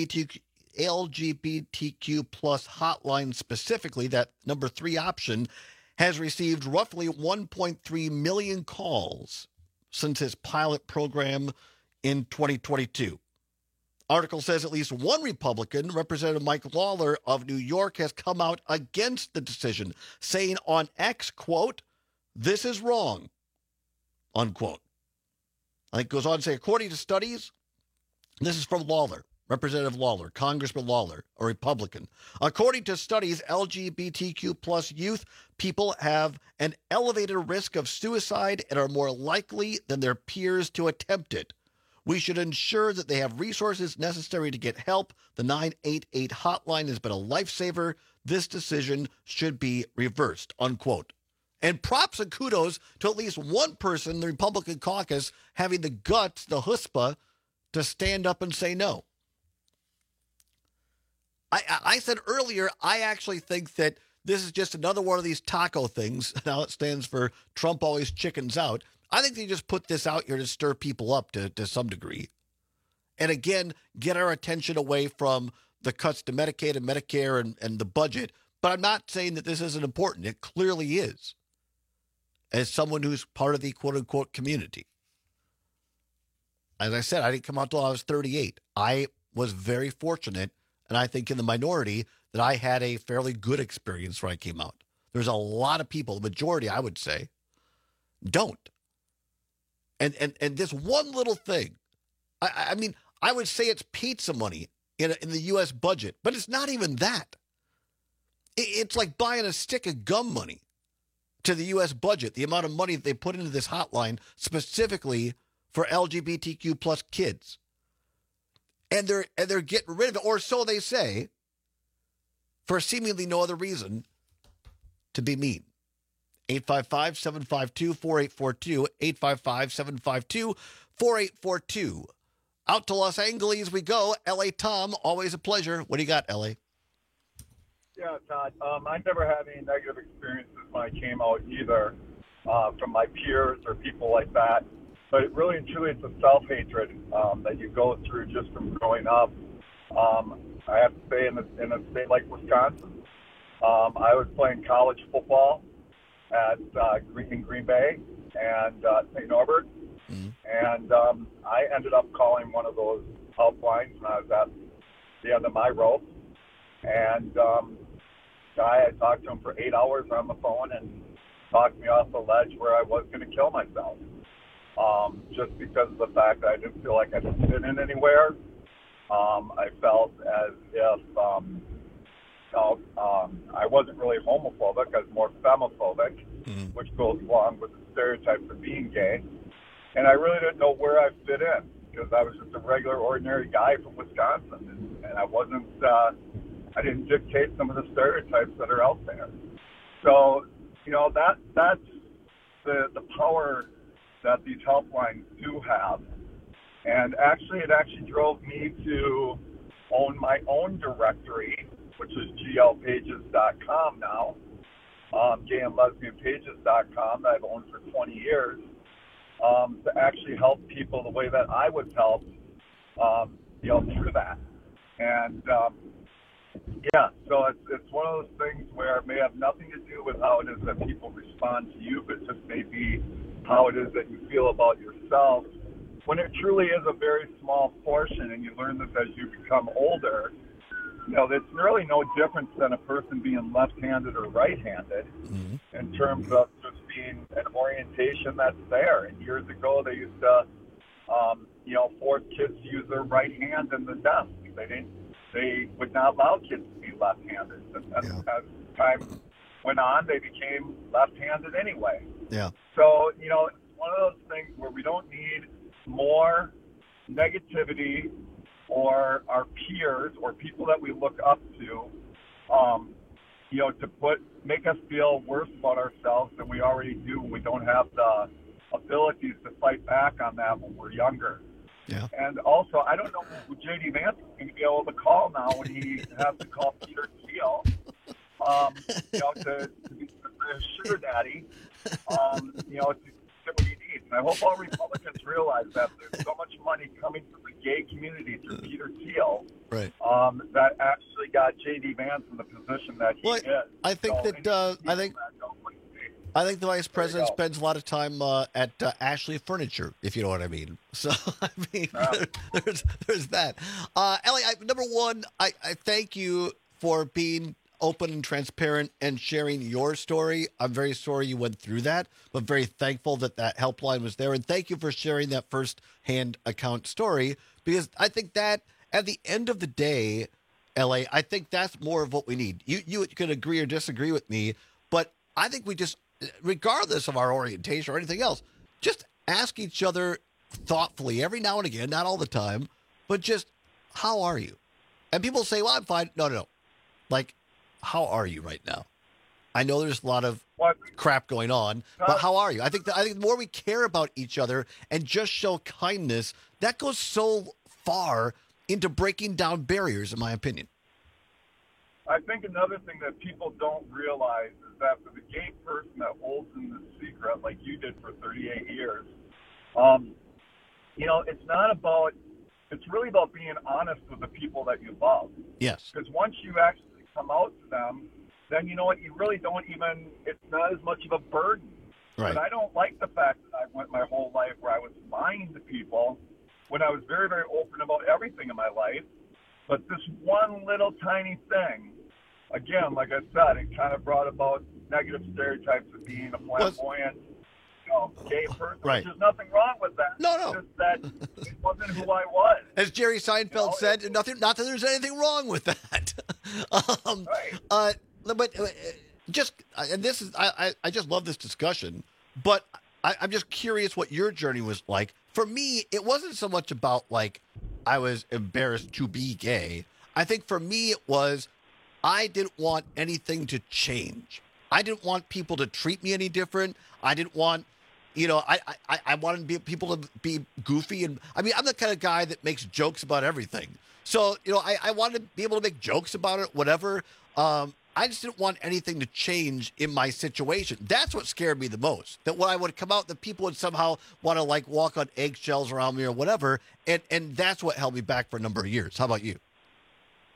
LGBTQ plus hotline specifically, that number 3 option, has received roughly 1.3 million calls since its pilot program in 2022. Article says at least one Republican, Representative Mike Lawler of New York, has come out against the decision, saying on X, quote, "This is wrong," unquote. I think it goes on to say, according to studies, this is from Lawler, Representative Lawler, Congressman Lawler, a Republican. According to studies, LGBTQ plus youth people have an elevated risk of suicide and are more likely than their peers to attempt it. We should ensure that they have resources necessary to get help. The 988 hotline has been a lifesaver. This decision should be reversed, unquote. And props and kudos to at least one person in the Republican caucus having the guts, the chutzpah, to stand up and say no. I said earlier, I actually think that this is just another one of these taco things. Now it stands for Trump always chickens out. I think they just put this out here to stir people up to some degree. And again, get our attention away from the cuts to Medicaid and Medicare and the budget. But I'm not saying that this isn't important. It clearly is. As someone who's part of the quote-unquote community. As I said, I didn't come out until I was 38. I was very fortunate, and I think in the minority, that I had a fairly good experience when I came out. There's a lot of people, the majority, I would say, don't. And this one little thing, I mean, I would say it's pizza money in the U.S. budget, but it's not even that. It's like buying a stick of gum money to the U.S. budget, the amount of money that they put into this hotline specifically for LGBTQ plus kids. And they're getting rid of it, or so they say, for seemingly no other reason to be mean. 855-752-4842, 855-752-4842. Out to Los Angeles we go. L.A. Tom, always a pleasure. What do you got, L.A.? Yeah, Todd. I never had any negative experiences when I came out either from my peers or people like that. But really and truly, it's a self-hatred that you go through just from growing up. I have to say, in a state like Wisconsin. I was playing college football at in Green Bay and St. Norbert, and I ended up calling one of those helplines when I was at the end of my rope. And guy, I talked to him for 8 hours on the phone and talked me off the ledge where I was going to kill myself, just because of the fact that I didn't feel like I didn't fit in anywhere. I felt as if I wasn't really homophobic. I was more femophobic, which goes along with the stereotypes of being gay. And I really didn't know where I fit in because I was just a regular, ordinary guy from Wisconsin, and I wasn't. I didn't dictate some of the stereotypes that are out there. So, that's the power that these helplines do have. And actually, it drove me to own my own directory, which is glpages.com now, gayandlesbianpages.com, that I've owned for 20 years, to actually help people the way that I was helped, through that. And, so it's one of those things where it may have nothing to do with how it is that people respond to you, but just may be how it is that you feel about yourself. When it truly is a very small portion, and you learn this as you become older, there's really no difference than a person being left-handed or right-handed in terms of just being an orientation that's there. And years ago, they used to, force kids to use their right hand in the desk. They would not allow kids to be left-handed. And as time went on, they became left-handed anyway. Yeah. So, it's one of those things where we don't need more negativity or our peers or people that we look up to, to make us feel worse about ourselves than we already do when we don't have the abilities to fight back on that when we're younger. Yeah. And also, I don't know who J.D. Vance is going to be able to call now when he has to call Peter Thiel, to be a sugar daddy, to get what he needs. And I hope all Republicans realize that there's so much money coming from the gay community through Peter Thiel, right? That actually got J.D. Vance in the position that he is. I think I think the vice president spends a lot of time at Ashley Furniture, if you know what I mean. So, there's that. Ellie, number one, I thank you for being open and transparent and sharing your story. I'm very sorry you went through that, but very thankful that helpline was there. And thank you for sharing that first-hand account story, because I think that at the end of the day, Ellie, I think that's more of what we need. You can agree or disagree with me, but I think we just, regardless of our orientation or anything else, just ask each other thoughtfully every now and again, not all the time, but just, how are you? And people say, well, I'm fine. No. Like, how are you right now? I know there's a lot of crap going on, but how are you? I think the more we care about each other and just show kindness, that goes so far into breaking down barriers, in my opinion. I think another thing that people don't realize is that for the gay person that holds in the secret, like you did for 38 years, it's really about being honest with the people that you love. Yes. Because once you actually come out to them, then you know what, you really don't even, it's not as much of a burden. Right. But I don't like the fact that I went my whole life where I was lying to people when I was very, very open about everything in my life. But this one little tiny thing, again, like I said, it kind of brought about negative stereotypes of being a flamboyant, gay person. Right. There's nothing wrong with that. No. It's just that it wasn't who I was. As Jerry Seinfeld said, not that there's anything wrong with that. But and this is, I just love this discussion, but I'm just curious what your journey was like. For me, it wasn't so much about like I was embarrassed to be gay. I think for me it was I didn't want anything to change. I didn't want people to treat me any different. I didn't want, I wanted people to be goofy. And I mean, I'm the kind of guy that makes jokes about everything. So, I wanted to be able to make jokes about it, whatever. I just didn't want anything to change in my situation. That's what scared me the most. That when I would come out, that people would somehow want to like walk on eggshells around me or whatever. And that's what held me back for a number of years. How about you?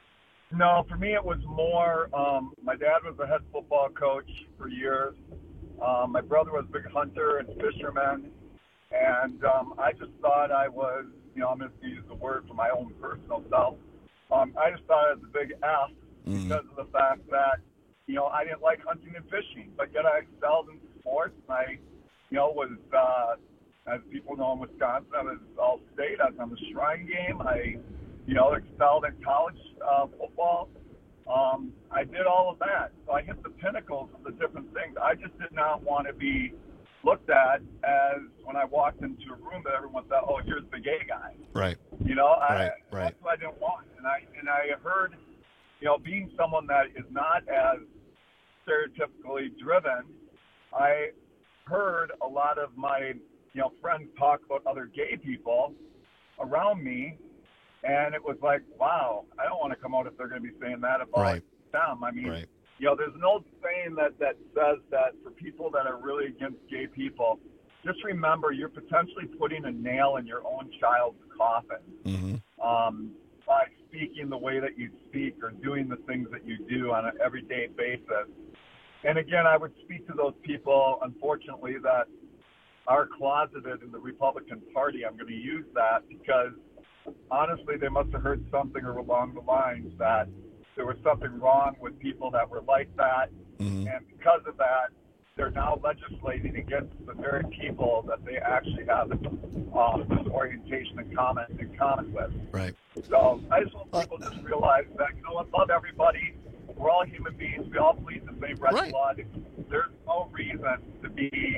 No, for me it was more, my dad was a head football coach for years. My brother was a big hunter and fisherman. And I just thought I was, I'm going to use the word for my own personal self. I just thought I was a big F because of the fact that, I didn't like hunting and fishing, but yet I excelled in sports. And I, was, as people know in Wisconsin, I was all-state. I was on the Shrine game. I, excelled in college football. I did all of that. So I hit the pinnacles of the different things. I just did not want to be looked at as when I walked into a room that everyone thought, oh, here's the gay guy. Right. Right. That's what I didn't want. And I heard, being someone that is not as stereotypically driven, I heard a lot of my, friends talk about other gay people around me, and it was like, wow, I don't want to come out if they're going to be saying that about them. I mean, there's an old saying that says that for people that are really against gay people, just remember you're potentially putting a nail in your own child's coffin by speaking the way that you speak or doing the things that you do on an everyday basis. And again, I would speak to those people, unfortunately, that are closeted in the Republican Party. I'm going to use that because, honestly, they must have heard something along the lines that there was something wrong with people that were like that. And because of that, they're now legislating against the very people that they actually have this orientation in common with. Right. So I just want people to just realize that, love everybody. We're all human beings. We all bleed the same red blood. There's no reason to be,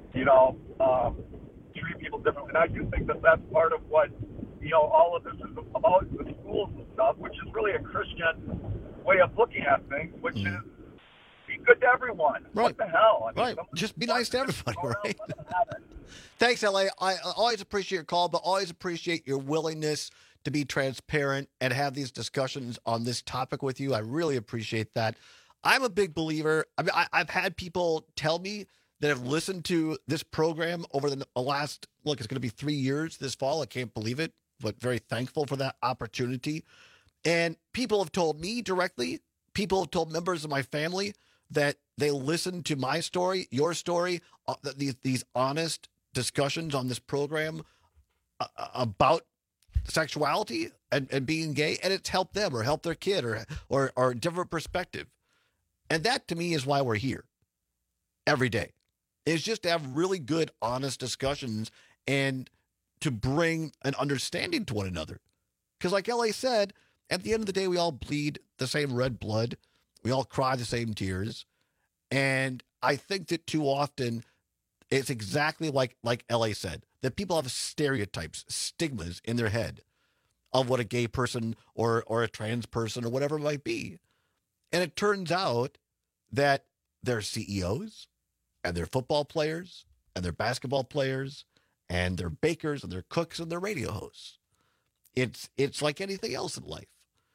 treat people differently. And I do think that that's part of what, all of this is about, the schools and stuff, which is really a Christian way of looking at things, which is be good to everyone. Right. What the hell? I mean, Just be nice to everybody, right? Thanks, L.A. I always appreciate your call, but always appreciate your willingness to be transparent and have these discussions on this topic with you. I really appreciate that. I'm a big believer. I mean, I've had people tell me that have listened to this program over the last, it's going to be 3 years this fall. I can't believe it, but very thankful for that opportunity. And people have told me directly, people have told members of my family that they listen to my story, your story, these honest discussions on this program about sexuality and being gay, and it's helped them or helped their kid or a different perspective. And that to me is why we're here every day. It's just to have really good, honest discussions and to bring an understanding to one another. Because like L.A. said, at the end of the day, we all bleed the same red blood. We all cry the same tears. And I think that too often it's exactly like L.A. said, that people have stereotypes, stigmas in their head of what a gay person or a trans person or whatever it might be. And it turns out that they're CEOs and they're football players and they're basketball players and they're bakers and they're cooks and they're radio hosts. It's like anything else in life.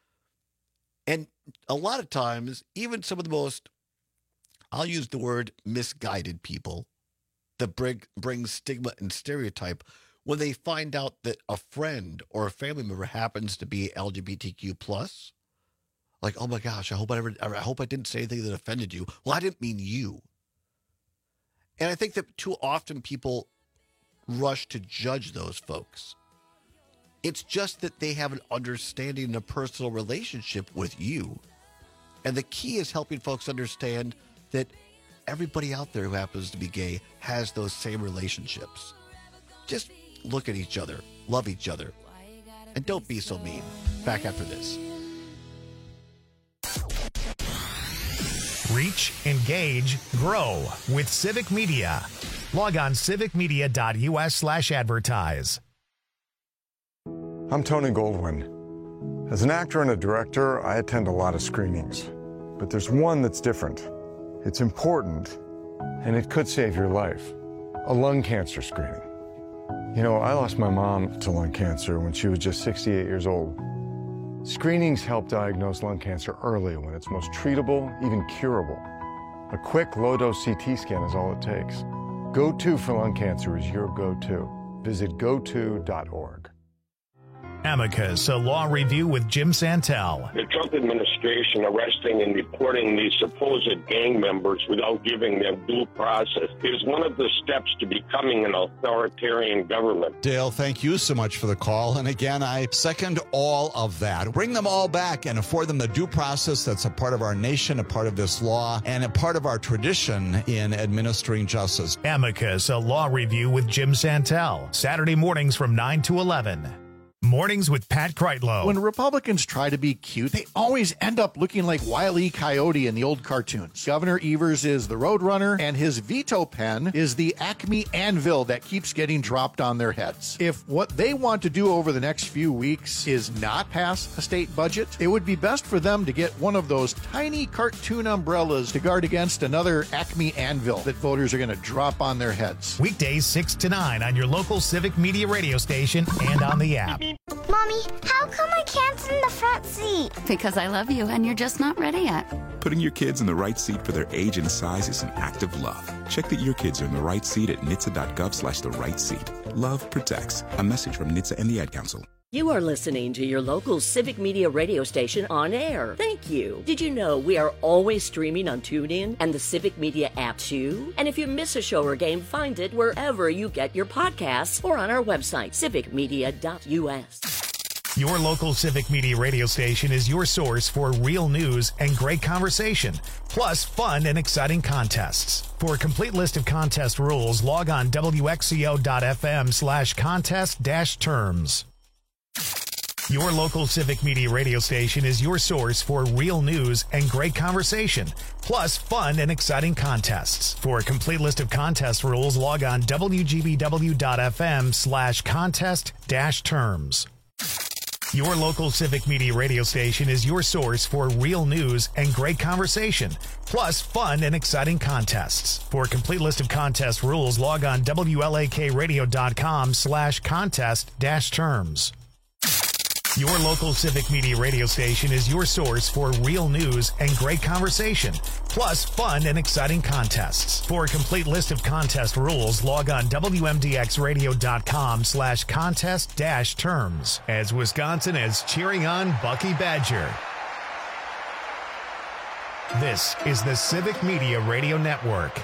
And a lot of times, even some of the most, I'll use the word misguided people that bring stigma and stereotype, when they find out that a friend or a family member happens to be LGBTQ+, like, oh my gosh, I hope I didn't say anything that offended you. Well, I didn't mean you. And I think that too often people rush to judge those folks. It's just that they have an understanding and a personal relationship with you. And the key is helping folks understand that everybody out there who happens to be gay has those same relationships. Just look at each other, love each other, and don't be so mean. Back after this. Reach, engage, grow with Civic Media. Log on civicmedia.us/advertise. I'm Tony Goldwyn. As an actor and a director, I attend a lot of screenings. But there's one that's different. It's important, and it could save your life. A lung cancer screening. You know, I lost my mom to lung cancer when she was just 68 years old. Screenings help diagnose lung cancer early when it's most treatable, even curable. A quick, low-dose CT scan is all it takes. GoTo for lung cancer is your go-to. Visit goto.org. Amicus, a law review with Jim Santel. The Trump administration arresting and deporting these supposed gang members without giving them due process is one of the steps to becoming an authoritarian government. Dale, thank you so much for the call. And again, I second all of that. Bring them all back and afford them the due process that's a part of our nation, a part of this law, and a part of our tradition in administering justice. Amicus, a law review with Jim Santel. Saturday mornings from 9 to 11. Mornings with Pat Kreitlow. When Republicans try to be cute, they always end up looking like Wile E. Coyote in the old cartoons. Governor Evers is the Roadrunner, and his veto pen is the Acme anvil that keeps getting dropped on their heads. If what they want to do over the next few weeks is not pass a state budget, it would be best for them to get one of those tiny cartoon umbrellas to guard against another Acme anvil that voters are going to drop on their heads. Weekdays 6 to 9 on your local Civic Media radio station and on the app. Mommy, how come I can't sit in the front seat? Because I love you and you're just not ready yet. Putting your kids in the right seat for their age and size is an act of love. Check that your kids are in the right seat at nhtsa.gov/the-right-seat. Love protects. A message from NHTSA and the Ad Council. You are listening to your local Civic Media radio station on air. Thank you. Did you know we are always streaming on TuneIn and the Civic Media app too? And if you miss a show or game, find it wherever you get your podcasts or on our website, civicmedia.us. Your local Civic Media radio station is your source for real news and great conversation, plus fun and exciting contests. For a complete list of contest rules, log on wxco.fm/contest-terms. Your local Civic Media radio station is your source for real news and great conversation, plus fun and exciting contests. For a complete list of contest rules, log on wgbw.fm/contest-terms. Your local Civic Media radio station is your source for real news and great conversation, plus fun and exciting contests. For a complete list of contest rules, log on wlakradio.com/contest-terms. Your local Civic Media radio station is your source for real news and great conversation, plus fun and exciting contests. For a complete list of contest rules, log on wmdxradio.com/contest-terms. As Wisconsin is cheering on Bucky Badger. This is the Civic Media Radio Network.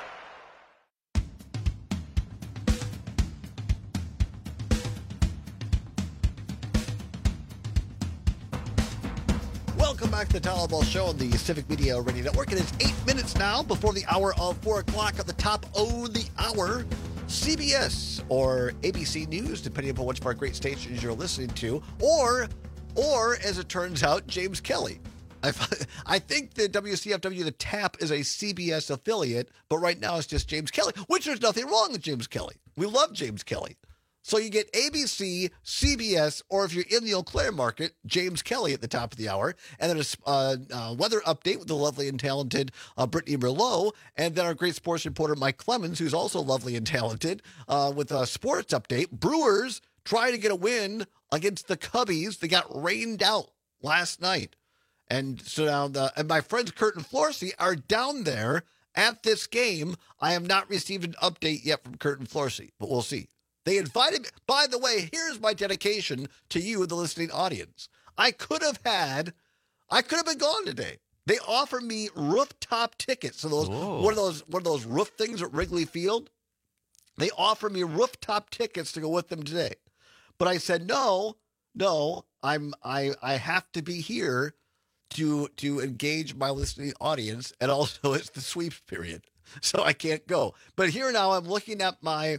Welcome back to the Tyler Ball Show on the Civic Media Radio Network. It is 8 minutes now before the hour of 4 o'clock. At the top of the hour, CBS or ABC News, depending upon which of our great stations you're listening to, or as it turns out, James Kelly. I think the WCFW, the TAP, is a CBS affiliate, but right now it's just James Kelly, which there's nothing wrong with James Kelly. We love James Kelly. So you get ABC, CBS, or if you're in the Eau Claire market, James Kelly at the top of the hour, and then a weather update with the lovely and talented Brittany Merlot, and then our great sports reporter Mike Clemens, who's also lovely and talented, with a sports update. Brewers trying to get a win against the Cubbies. They got rained out last night. And so now and my friends Kurt and Florsey are down there at this game. I have not received an update yet from Kurt and Florsey, but we'll see. They invited me. By the way, here's my dedication to you, the listening audience. I could have been gone today. They offered me rooftop tickets. So one of those roof things at Wrigley Field. They offered me rooftop tickets to go with them today. But I said no, I have to be here to engage my listening audience, and also it's the sweeps period, so I can't go. But here now I'm looking at my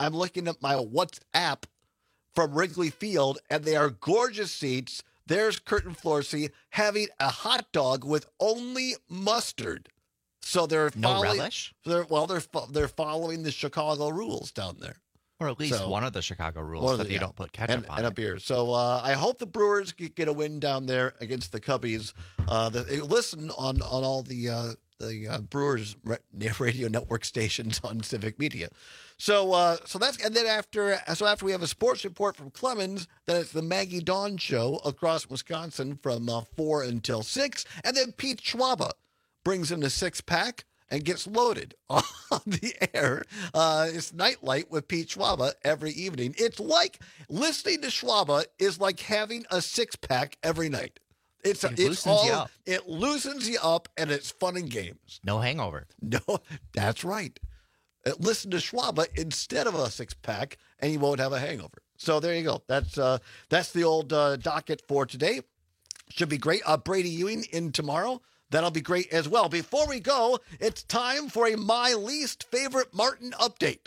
WhatsApp from Wrigley Field, and they are gorgeous seats. There's Curtin Florsey having a hot dog with only mustard. So they're following, relish? They're following the Chicago rules down there. Or at least one of the Chicago rules that you don't put ketchup on and a beer. So I hope the Brewers get a win down there against the Cubbies. Listen on all the Brewers radio network stations on Civic Media. So that's, and then after we have a sports report from Clemens, then it's the Maggie Dawn Show across Wisconsin from 4 until 6, and then Pete Schwaba brings in the 6-pack. and gets loaded on the air. It's Nightlight with Pete Schwaba every evening. It's like listening to Schwaba is like having a six-pack every night. It loosens you up, and it's fun and games. No hangover. No, that's right. Listen to Schwaba instead of a six-pack, and you won't have a hangover. So there you go. That's the old docket for today. Should be great. Brady Ewing in tomorrow. That'll be great as well. Before we go, it's time for a My Least Favorite Martin update.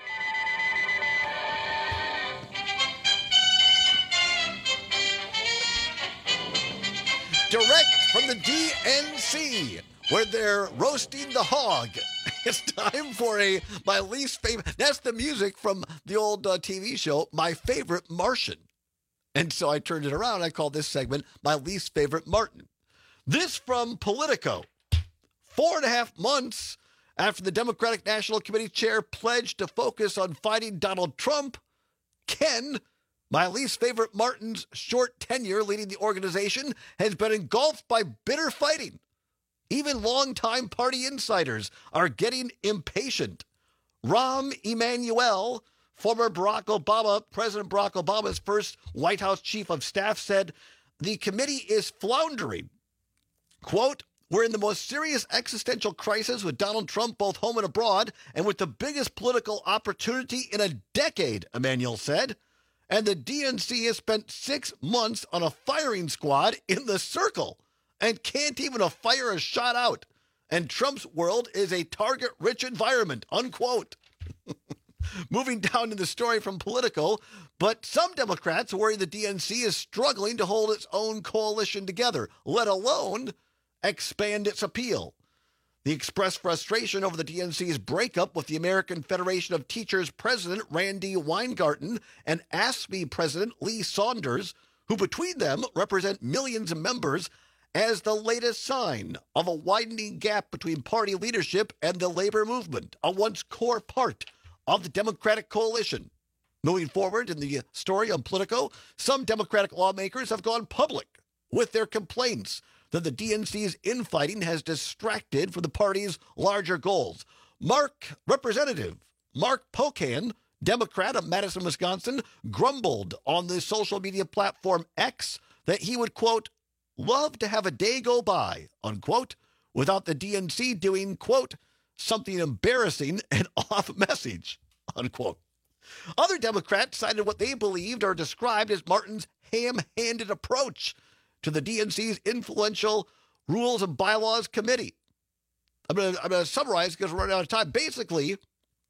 Direct from the DNC, where they're roasting the hog. It's time for My Least Favorite. That's the music from the old TV show, My Favorite Martian. And so I turned it around. I called this segment My Least Favorite Martin. This from Politico. 4.5 months after the Democratic National Committee chair pledged to focus on fighting Donald Trump, Ken, My Least Favorite Martin's short tenure leading the organization, has been engulfed by bitter fighting. Even longtime party insiders are getting impatient. Rahm Emanuel, former President Barack Obama's first White House chief of staff, said the committee is floundering. Quote, "We're in the most serious existential crisis with Donald Trump both home and abroad, and with the biggest political opportunity in a decade," Emanuel said. And the DNC has spent 6 months on a firing squad in the circle and can't even fire a shot out. And Trump's world is a target-rich environment, unquote. Moving down to the story from Politico, but some Democrats worry the DNC is struggling to hold its own coalition together, let alone expand its appeal. They expressed frustration over the DNC's breakup with the American Federation of Teachers president Randy Weingarten and AFSCME president Lee Saunders, who between them represent millions of members, as the latest sign of a widening gap between party leadership and the labor movement, a once core part of the Democratic coalition. Moving forward in the story on Politico, some Democratic lawmakers have gone public with their complaints that the DNC's infighting has distracted from the party's larger goals. Representative Mark Pocan, Democrat of Madison, Wisconsin, grumbled on the social media platform X that he would, quote, "love to have a day go by," unquote, without the DNC doing, quote, "something embarrassing and off message," unquote. Other Democrats cited what they believed or described as Martin's ham-handed approach to the DNC's influential Rules and Bylaws Committee. I'm going to summarize because we're running out of time. Basically,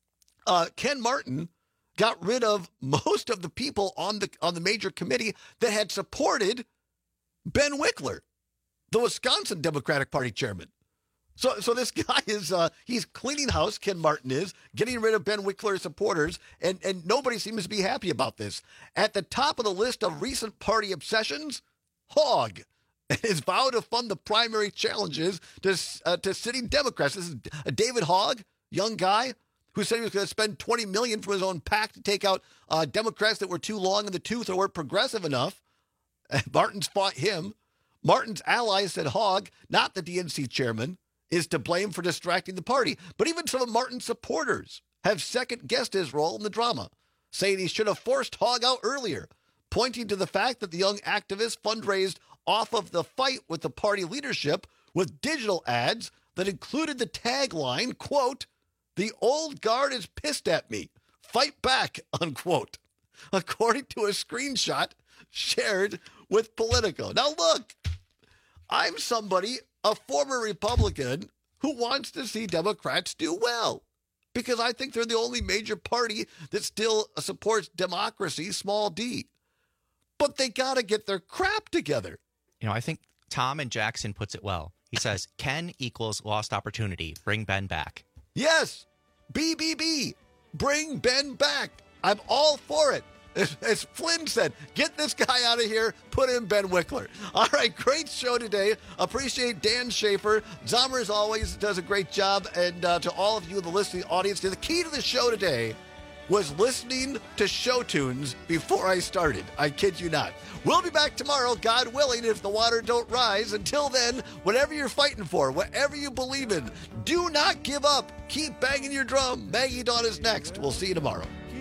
Ken Martin got rid of most of the people on the major committee that had supported Ben Wickler, the Wisconsin Democratic Party chairman. So this guy is he's cleaning house. Ken Martin is getting rid of Ben Wickler's supporters, and nobody seems to be happy about this. At the top of the list of recent party obsessions, Hogg and his vow to fund the primary challenges to sitting Democrats. This is David Hogg, young guy who said he was going to spend $20 million from his own PAC to take out Democrats that were too long in the tooth or weren't progressive enough. Martin's fought him. Martin's allies said Hogg, not the DNC chairman, is to blame for distracting the party. But even some of Martin's supporters have second-guessed his role in the drama, saying he should have forced Hogg out earlier, pointing to the fact that the young activist fundraised off of the fight with the party leadership with digital ads that included the tagline, quote, "the old guard is pissed at me. Fight back," unquote, according to a screenshot shared with Politico. Now, look, I'm somebody, a former Republican, who wants to see Democrats do well because I think they're the only major party that still supports democracy, small d. But they got to get their crap together. You know, I think Tom and Jackson puts it well. He says, Ken equals lost opportunity. Bring Ben back. Yes. BBB. Bring Ben back. I'm all for it. As Flynn said, get this guy out of here. Put in Ben Wickler. All right, great show today. Appreciate Dan Schaefer. Zomer, as always, does a great job. And to all of you in the listening audience, the key to the show today was listening to show tunes before I started. I kid you not. We'll be back tomorrow, God willing, if the water don't rise. Until then, whatever you're fighting for, whatever you believe in, do not give up. Keep banging your drum. Maggie Dawn is next. We'll see you tomorrow.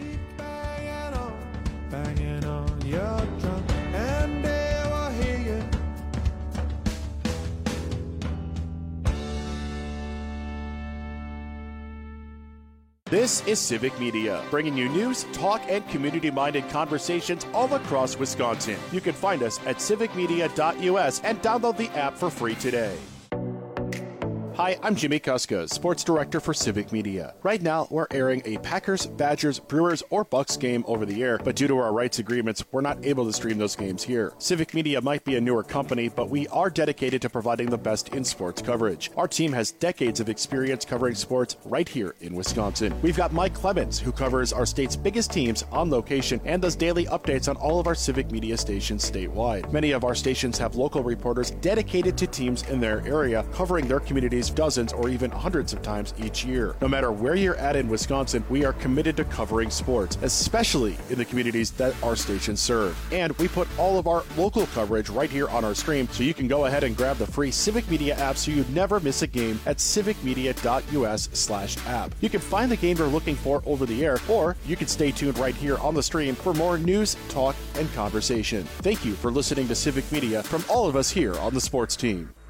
Banging on your drum, and they will hear you. This is Civic Media, bringing you news, talk, and community-minded conversations all across Wisconsin. You can find us at civicmedia.us and download the app for free today. Hi, I'm Jimmy Kuska, Sports Director for Civic Media. Right now, we're airing a Packers, Badgers, Brewers, or Bucks game over the air, but due to our rights agreements, we're not able to stream those games here. Civic Media might be a newer company, but we are dedicated to providing the best in sports coverage. Our team has decades of experience covering sports right here in Wisconsin. We've got Mike Clemens, who covers our state's biggest teams on location and does daily updates on all of our Civic Media stations statewide. Many of our stations have local reporters dedicated to teams in their area, covering their communities dozens or even hundreds of times each year. No matter where you're at in Wisconsin, we are committed to covering sports, especially in the communities that our stations serve. And we put all of our local coverage right here on our stream, so you can go ahead and grab the free Civic Media app so you never miss a game at civicmedia.us/app. You can find the game you're looking for over the air, or you can stay tuned right here on the stream for more news, talk, and conversation. Thank you for listening to Civic Media from all of us here on the sports team.